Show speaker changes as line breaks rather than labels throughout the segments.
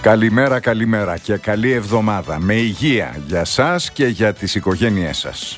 Καλημέρα, καλημέρα και καλή εβδομάδα με υγεία για σας και για τις οικογένειές σας.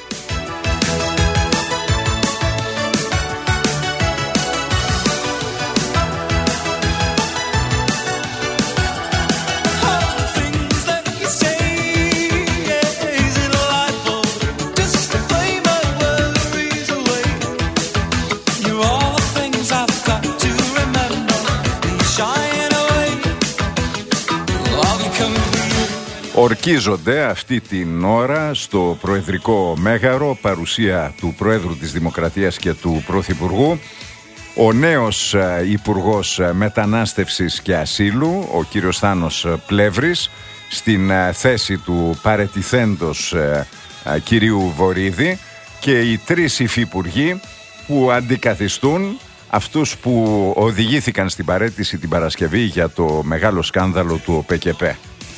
Ορκίζονται αυτή την ώρα στο Προεδρικό Μέγαρο, παρουσία του Προέδρου της Δημοκρατίας και του Πρωθυπουργού, ο νέος Υπουργός Μετανάστευσης και Ασύλου, ο κύριος Θάνος Πλεύρης, στην θέση του παρετηθέντος κυρίου Βορίδη, και οι τρεις υφυπουργοί που αντικαθιστούν αυτούς που οδηγήθηκαν στην παραίτηση την Παρασκευή για το μεγάλο σκάνδαλο του ΟΠΕΚΕΠΕ.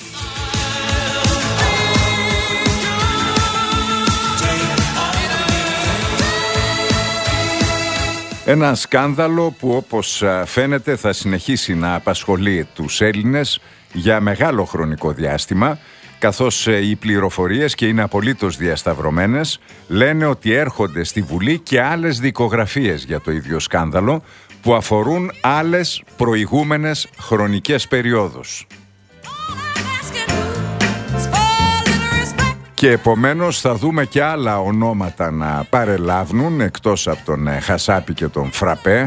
Ένα σκάνδαλο που, όπως φαίνεται, θα συνεχίσει να απασχολεί τους Έλληνες για μεγάλο χρονικό διάστημα, καθώς οι πληροφορίες, και είναι απολύτως διασταυρωμένες, λένε ότι έρχονται στη Βουλή και άλλες δικογραφίες για το ίδιο σκάνδαλο που αφορούν άλλες προηγούμενες χρονικές περιόδους. Και επομένως θα δούμε και άλλα ονόματα να παρελάβουν εκτός από τον Χασάπη και τον Φραπέ.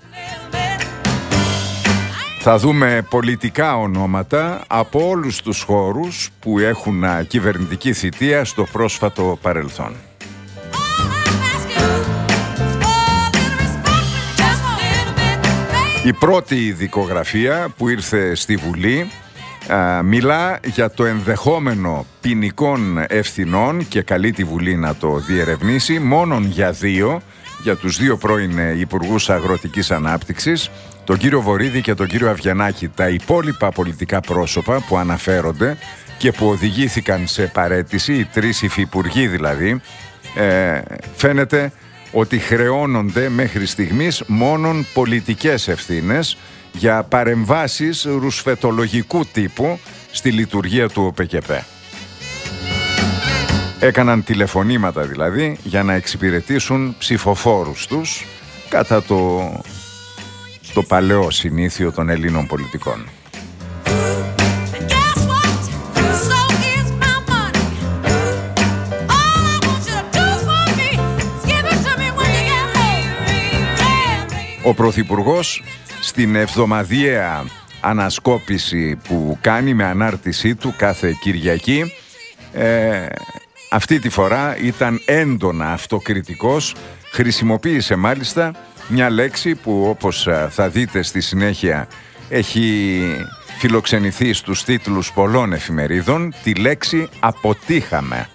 Θα δούμε πολιτικά ονόματα από όλους τους χώρους που έχουν κυβερνητική θητεία στο πρόσφατο παρελθόν. Η πρώτη δικογραφία που ήρθε στη Βουλή μιλά για το ενδεχόμενο ποινικών ευθυνών και καλεί τη Βουλή να το διερευνήσει μόνον για τους δύο πρώην υπουργούς Αγροτικής Ανάπτυξης, τον κύριο Βορίδη και τον κύριο Αβγιανάκη. Τα υπόλοιπα πολιτικά πρόσωπα που αναφέρονται και που οδηγήθηκαν σε παραίτηση, οι τρεις υφυπουργοί δηλαδή, φαίνεται ότι χρεώνονται μέχρι στιγμής μόνον πολιτικές ευθύνες για παρεμβάσεις ρουσφετολογικού τύπου στη λειτουργία του ΟΠΕΚΕΠΕ. Έκαναν τηλεφωνήματα δηλαδή για να εξυπηρετήσουν ψηφοφόρους τους, κατά το παλαιό συνήθειο των Ελλήνων πολιτικών. Ο Πρωθυπουργός, στην εβδομαδιαία ανασκόπηση που κάνει με ανάρτησή του κάθε Κυριακή, αυτή τη φορά ήταν έντονα αυτοκριτικός. Χρησιμοποίησε μάλιστα μια λέξη που, όπως θα δείτε στη συνέχεια, έχει φιλοξενηθεί στους τίτλους πολλών εφημερίδων, τη λέξη «αποτύχαμε».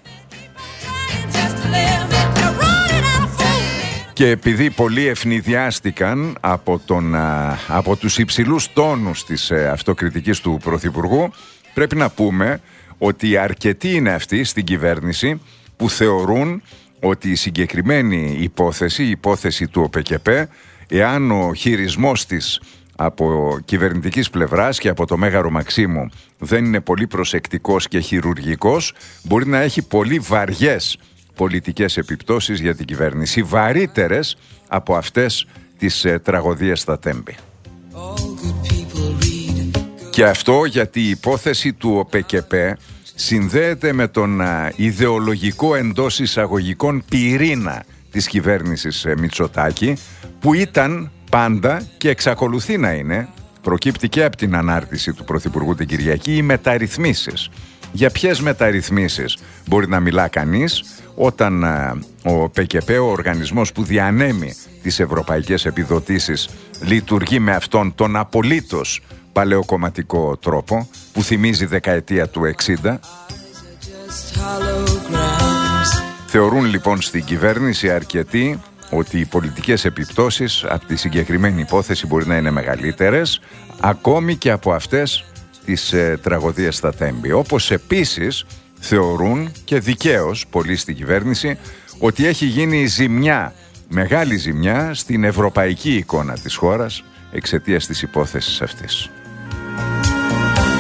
Και επειδή πολλοί ευνηδιάστηκαν από τους υψηλούς τόνους της αυτοκριτικής του Πρωθυπουργού, πρέπει να πούμε ότι αρκετοί είναι αυτοί στην κυβέρνηση που θεωρούν ότι η συγκεκριμένη υπόθεση, η υπόθεση του ΟΠΕΚΕΠΕ, εάν ο χειρισμός της από κυβερνητικής πλευράς και από το Μέγαρο Μαξίμου δεν είναι πολύ προσεκτικός και χειρουργικός, μπορεί να έχει πολύ βαριές πολιτικές επιπτώσεις για την κυβέρνηση, βαρύτερες από αυτές της τραγωδίας στα Τέμπη. Και αυτό γιατί η υπόθεση του ΟΠΕΚΕΠΕ συνδέεται με τον ιδεολογικό εντός εισαγωγικών πυρήνα της κυβέρνησης Μητσοτάκη, που ήταν πάντα και εξακολουθεί να είναι, προκύπτει και από την ανάρτηση του Πρωθυπουργού την Κυριακή, οι μεταρρυθμίσεις. Για ποιες μεταρρυθμίσεις μπορεί να μιλά κανείς όταν ο ΠΚΠ, ο οργανισμός που διανέμει τις ευρωπαϊκές επιδοτήσεις, λειτουργεί με αυτόν τον απολύτως παλαιοκομματικό τρόπο που θυμίζει δεκαετία του 60. Θεωρούν λοιπόν στην κυβέρνηση αρκετοί ότι οι πολιτικές επιπτώσεις από τη συγκεκριμένη υπόθεση μπορεί να είναι μεγαλύτερες ακόμη και από αυτές της τραγωδίας στα Τέμπη. Όπως επίσης θεωρούν, και δικαίως πολλοί στην κυβέρνηση, ότι έχει γίνει ζημιά, μεγάλη ζημιά στην ευρωπαϊκή εικόνα της χώρας εξαιτίας της υπόθεσης αυτής.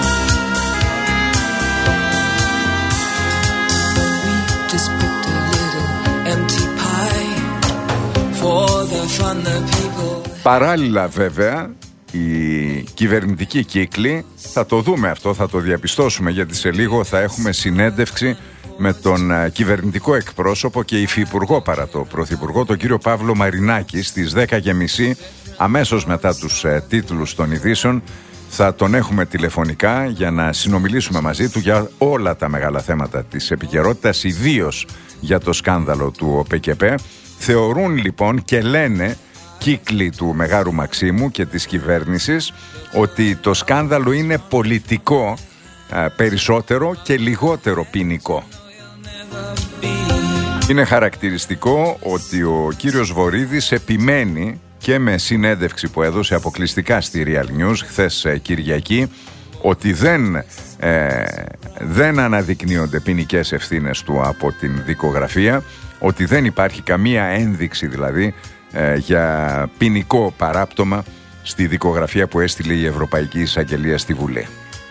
Παράλληλα βέβαια οι κυβερνητικοί κύκλοι, θα το δούμε αυτό, θα το διαπιστώσουμε, γιατί σε λίγο θα έχουμε συνέντευξη με τον κυβερνητικό εκπρόσωπο και υφυπουργό παρά το πρωθυπουργό, τον κύριο Παύλο Μαρινάκη, στις 10:30, αμέσως μετά τους τίτλους των ειδήσεων. Θα τον έχουμε τηλεφωνικά για να συνομιλήσουμε μαζί του για όλα τα μεγάλα θέματα της επικαιρότητας, ιδίως για το σκάνδαλο του ΟΠΕΚΕΠΕ. Θεωρούν λοιπόν και λένε κύκλοι του Μεγάρου Μαξίμου και της κυβέρνησης ότι το σκάνδαλο είναι πολιτικό περισσότερο και λιγότερο ποινικό. Είναι χαρακτηριστικό ότι ο κύριος Βορίδης επιμένει και με συνέντευξη που έδωσε αποκλειστικά στη Real News χθες Κυριακή ότι δεν αναδεικνύονται ποινικές ευθύνες του από την δικογραφία, ότι δεν υπάρχει καμία ένδειξη δηλαδή για ποινικό παράπτωμα στη δικογραφία που έστειλε η Ευρωπαϊκή Εισαγγελία στη Βουλή.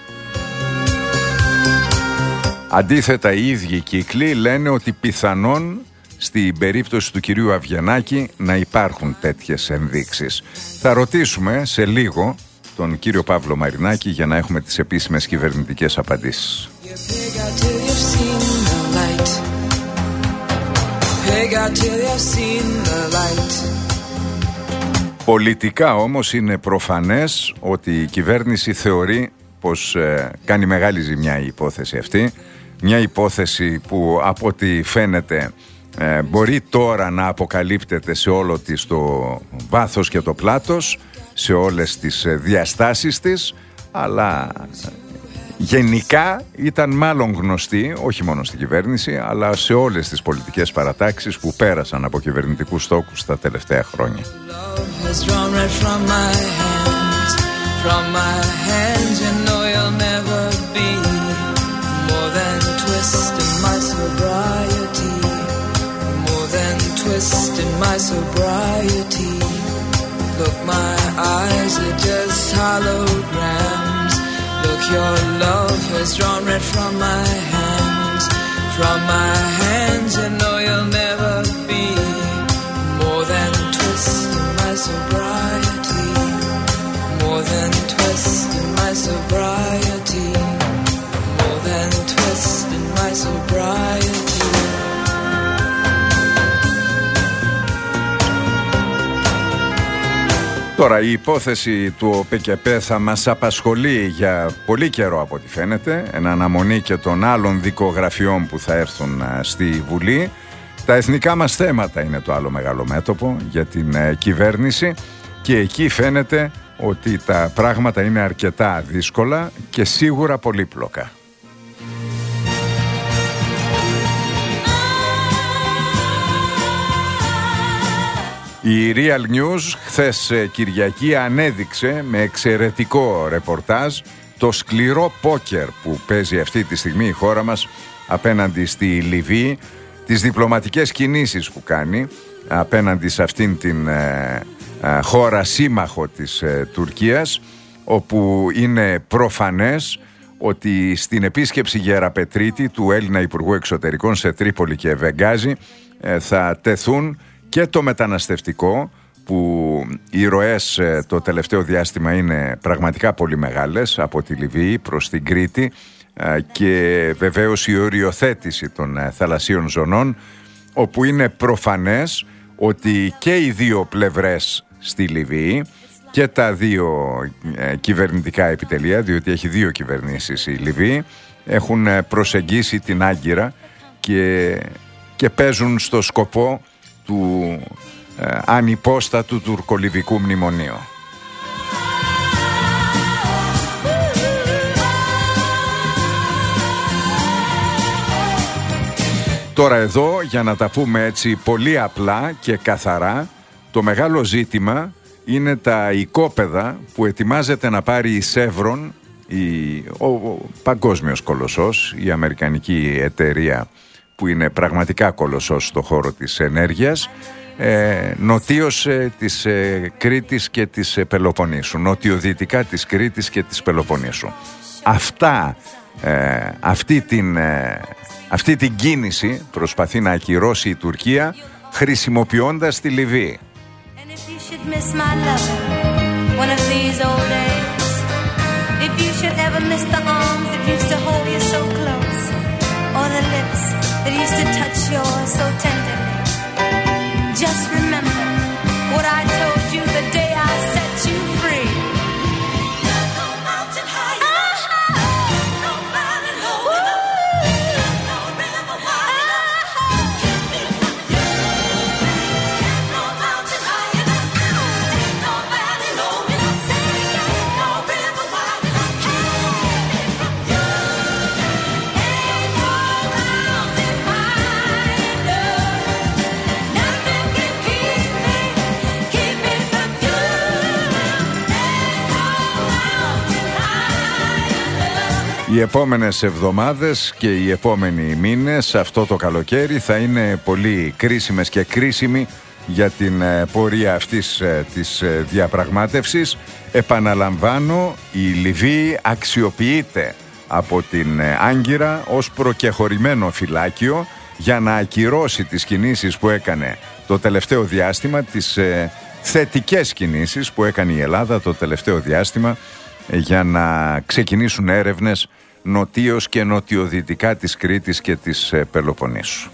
Αντίθετα, οι ίδιοι κύκλοι λένε ότι πιθανόν στην περίπτωση του κυρίου Αβγενάκη να υπάρχουν τέτοιες ενδείξεις. Θα ρωτήσουμε σε λίγο τον κύριο Παύλο Μαρινάκη για να έχουμε τις επίσημες κυβερνητικές απαντήσεις. Πολιτικά όμως είναι προφανές ότι η κυβέρνηση θεωρεί πως κάνει μεγάλη ζημιά η υπόθεση αυτή. Μια υπόθεση που από ό,τι φαίνεται μπορεί τώρα να αποκαλύπτεται σε όλο της το βάθος και το πλάτος, σε όλες τις διαστάσεις της, αλλά γενικά ήταν μάλλον γνωστή, όχι μόνο στην κυβέρνηση, αλλά σε όλες τις πολιτικές παρατάξεις που πέρασαν από κυβερνητικούς τόκους τα τελευταία χρόνια.
Look, my eyes are just holograms. Look, your love has drawn red from my hands. From my hands, you know you'll never be more than twisting my sobriety. More than twisting my sobriety. More than twisting my sobriety.
Τώρα η υπόθεση του ΟΠΕΚΕΠΕ θα μας απασχολεί για πολύ καιρό από ό,τι φαίνεται, εν αναμονή και των άλλων δικογραφιών που θα έρθουν στη Βουλή. Τα εθνικά μας θέματα είναι το άλλο μεγάλο μέτωπο για την κυβέρνηση και εκεί φαίνεται ότι τα πράγματα είναι αρκετά δύσκολα και σίγουρα πολύπλοκα. Η Real News χθες Κυριακή ανέδειξε με εξαιρετικό ρεπορτάζ το σκληρό πόκερ που παίζει αυτή τη στιγμή η χώρα μας απέναντι στη Λιβύη, τις διπλωματικές κινήσεις που κάνει απέναντι σε αυτήν την χώρα σύμμαχο της Τουρκίας, όπου είναι προφανές ότι στην επίσκεψη Γεραπετρίτη του Έλληνα Υπουργού Εξωτερικών σε Τρίπολη και Βενγκάζι θα τεθούν και το μεταναστευτικό, που οι ροές το τελευταίο διάστημα είναι πραγματικά πολύ μεγάλες από τη Λιβύη προς την Κρήτη, και βεβαίως η οριοθέτηση των θαλασσίων ζωνών, όπου είναι προφανές ότι και οι δύο πλευρές στη Λιβύη και τα δύο κυβερνητικά επιτελεία, διότι έχει δύο κυβερνήσεις η Λιβύη, έχουν προσεγγίσει την Άγκυρα και παίζουν στο σκοπό του ανυπόστατου τουρκολιβικού μνημονίου. Τώρα εδώ, για να τα πούμε έτσι πολύ απλά και καθαρά, το μεγάλο ζήτημα είναι τα οικόπεδα που ετοιμάζεται να πάρει η Σέβρον, ο παγκόσμιος κολοσσός, η αμερικανική εταιρεία που είναι πραγματικά κολοσσός στο χώρο της ενέργειας, νοτίως της Κρήτης και της Πελοποννήσου, νοτιοδυτικά της Κρήτης και της Πελοποννήσου. Αυτή την κίνηση προσπαθεί να ακυρώσει η Τουρκία χρησιμοποιώντας τη Λιβύη.
should miss my loving one of these old days, if you should ever miss the arms that used to hold you so close, or the lips that used to touch yours so tenderly, just remember what I told you the day I set you free.
Οι επόμενες εβδομάδες και οι επόμενοι μήνες αυτό το καλοκαίρι θα είναι πολύ κρίσιμες και κρίσιμοι για την πορεία αυτής της διαπραγμάτευσης. Επαναλαμβάνω, η Λιβύη αξιοποιείται από την Άγκυρα ως προκεχωρημένο φυλάκιο για να ακυρώσει τις κινήσεις που έκανε το τελευταίο διάστημα, τις θετικές κινήσεις που έκανε η Ελλάδα το τελευταίο διάστημα για να ξεκινήσουν έρευνες νοτίως και νοτιοδυτικά της Κρήτης και της Πελοποννήσου.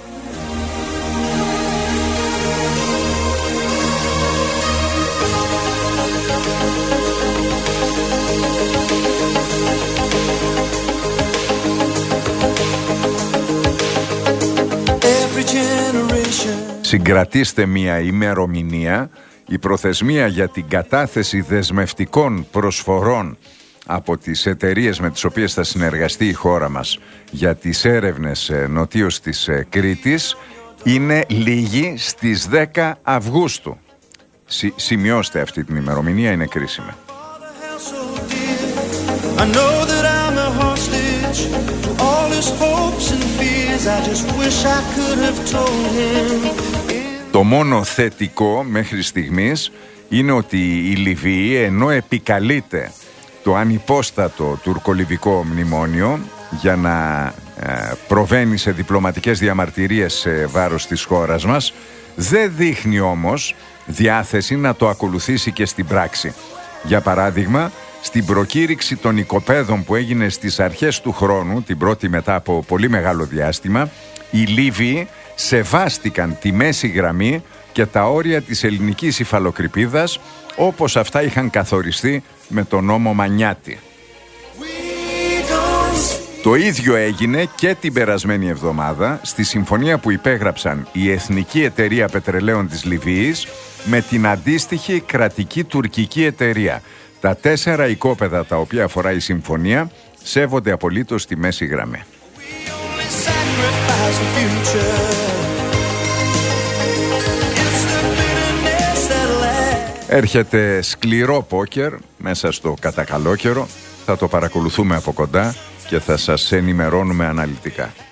Συγκρατήστε μια ημερομηνία. Η προθεσμία για την κατάθεση δεσμευτικών προσφορών από τις εταιρείες με τις οποίες θα συνεργαστεί η χώρα μας για τις έρευνες νοτίως της Κρήτης είναι λίγη στις 10 Αυγούστου. Σημειώστε αυτή την ημερομηνία, είναι κρίσιμη. Το μόνο θετικό μέχρι στιγμής είναι ότι η Λιβύη, ενώ επικαλείται το ανυπόστατο τουρκολιβικό μνημόνιο για να προβαίνει σε διπλωματικές διαμαρτυρίες σε βάρος της χώρας μας, δεν δείχνει όμως διάθεση να το ακολουθήσει και στην πράξη. Για παράδειγμα, στην προκήρυξη των οικοπαίδων που έγινε στις αρχές του χρόνου, την πρώτη μετά από πολύ μεγάλο διάστημα, οι Λίβοι σεβάστηκαν τη μέση γραμμή και τα όρια της ελληνικής υφαλοκρηπίδας όπως αυτά είχαν καθοριστεί με τον νόμο Μανιάτη. Το ίδιο έγινε και την περασμένη εβδομάδα στη συμφωνία που υπέγραψαν η Εθνική Εταιρεία Πετρελαίων της Λιβύης με την αντίστοιχη κρατική τουρκική εταιρεία. Τα 4 οικόπεδα τα οποία αφορά η συμφωνία σέβονται απολύτως τη μέση γραμμή. Έρχεται σκληρό πόκερ μέσα στο κατακαλόκαιρο. Θα το παρακολουθούμε από κοντά και θα σας ενημερώνουμε αναλυτικά.